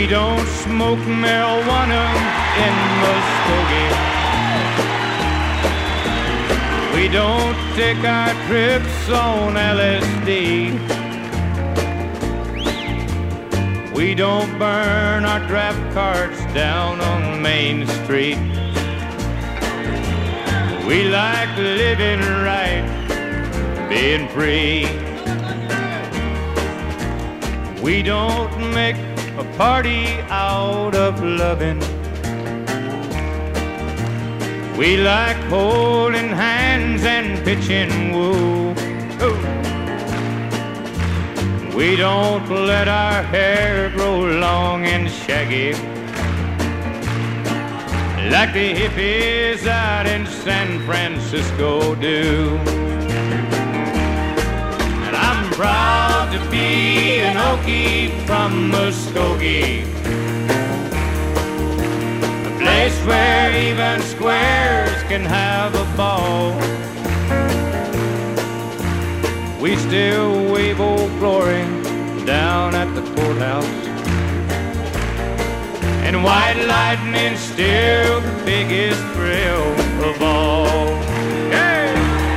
We don't smoke marijuana in Muskogee. We don't take our trips on LSD. We don't burn our draft cards down on Main Street. We like living right, being free. We don't make a party out of loving. We like holding hands and pitching woo. We don't let our hair grow long and shaggy like the hippies out in San Francisco do. And I'm proud to be an Okie from Muskogee, a place where even squares can have a ball. We still wave Old Glory down at the courthouse, and white lightning's still the biggest thrill of all. Yeah.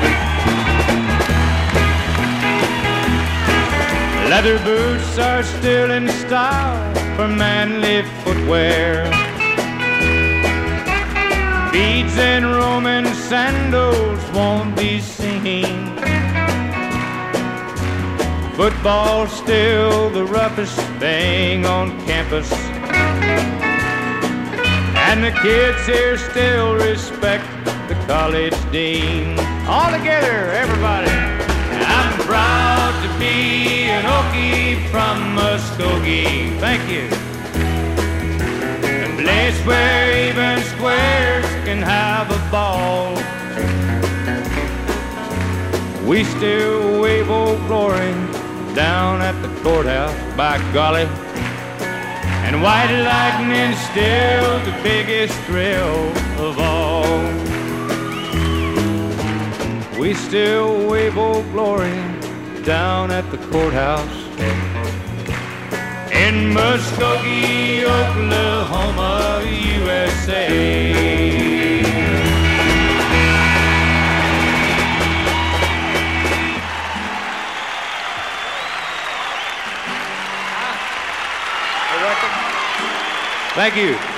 Leather boots are still in style for manly footwear. Beads and Roman sandals won't be seen. Football's still the roughest thing on campus, and the kids here still respect the college dean. All together, everybody. I'm proud to be an Okie from Muskogee. Thank you. A place where even squares can have a ball. We still wave Old Glory down at the courthouse, by golly, and white lightning's still the biggest thrill of all. We still wave Old Glory down at the courthouse in Muskogee, Oklahoma, USA. Thank you.